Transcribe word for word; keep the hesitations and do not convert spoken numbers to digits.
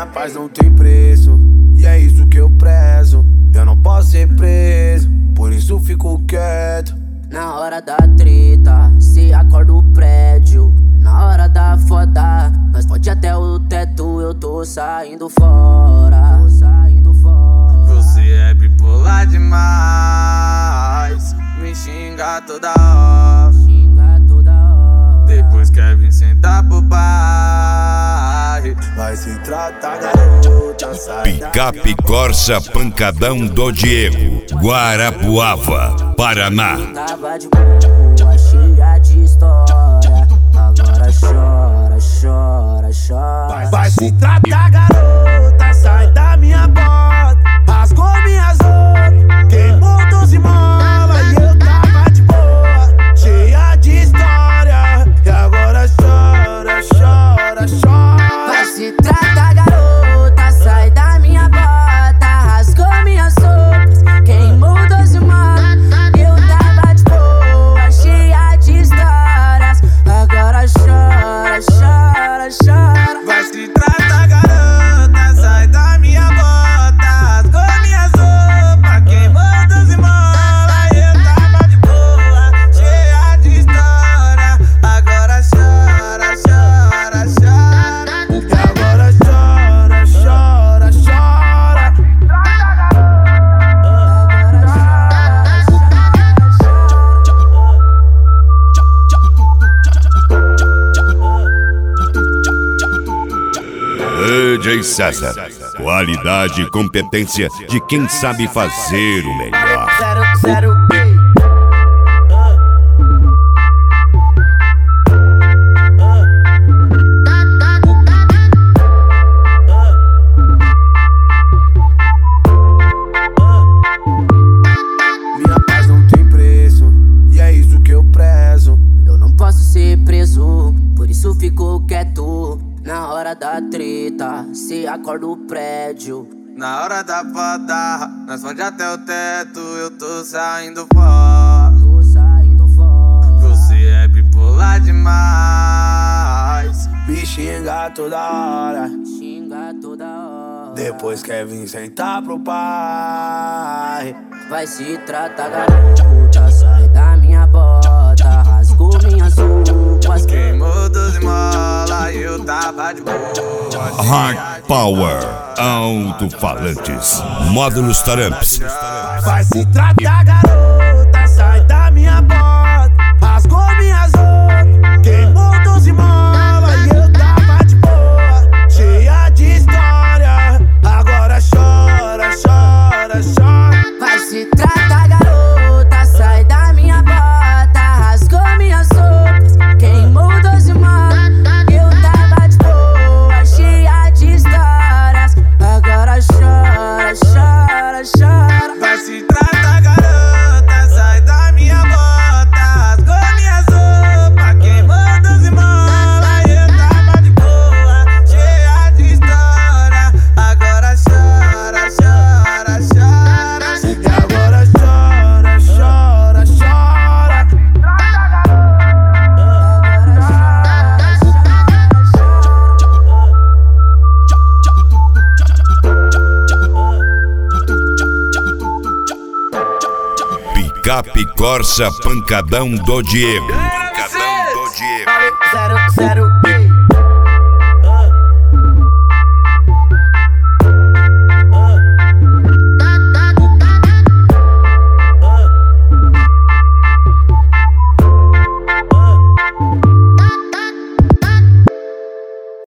paz não tem preço, e é isso que eu prezo. Eu não posso ser preso, por isso fico quieto. Na hora da treta, se acorda o prédio. Na hora da foda, nós pode até o teto. Eu tô saindo fora, tô saindo fora. Você é bipolar demais, me xinga toda hora, xinga toda hora. Depois quer vir sentar pro pai. Vai se tratar, garota, sai. Picape Corsa Pancadão do Diego, Guarapuava, Paraná. Tava de boa, cheia de história. Agora chora, chora, chora. Vai se tratar, garota, sai da minha bota. Rasgou minhas roupas, queimou doze molas. E eu tava de boa, cheia de história. E agora chora, chora, chora. Vai se tratar, garota, sai da minha bota. Rasgou minhas roupas, queimou doze molas. Eu tava de boa, cheia de histórias. Agora chora, chora, chora. Vai se tratar, garota, sai da minha bota. Rasgou minhas roupas, queimou doze molas. Eu tava de boa, cheia de história. Agora chora, chora, chora. E agora chora, chora, chora. D J César, qualidade e competência de quem sabe fazer o melhor. Zero, zero, Minha paz não tem preço, e é isso que eu prezo. eu não posso ser preso, por isso fico quieto. Na hora da treta, se acorda o prédio. Na hora da foda, nós pode até o teto. Eu tô saindo fora, Tô saindo fora. você é bipolar demais. Me xinga toda hora, Xinga toda hora. depois quer vir sentar pro pai. Vai se tratar, garota, sai da minha bota. Rasgou minhas roupas, Queimou doze molas, eu tava de boa. Hard Power, alto-falantes, módulos taramps. Vai se tratar, garota, sai da minha bota. Rasgou minhas roupas, queimou doze molas. E eu tava de boa, cheia de história. Agora chora, chora, chora. vai se tratar, garota, sai da minha bota. Rasgou minhas roupas, queimou doze molas. Eu tava de boa, cheia de histórias. Agora chora, chora, chora. Vai se tratar, garota, sai da minha bota. Rasgou minhas roupas, queimou doze molas. Eu tava de boa, cheia de história. Agora chora, chora, chora. E agora chora, chora, chora. Picape Corsa Pancadão do Diego. Pancadão do Diego. Zero, zero.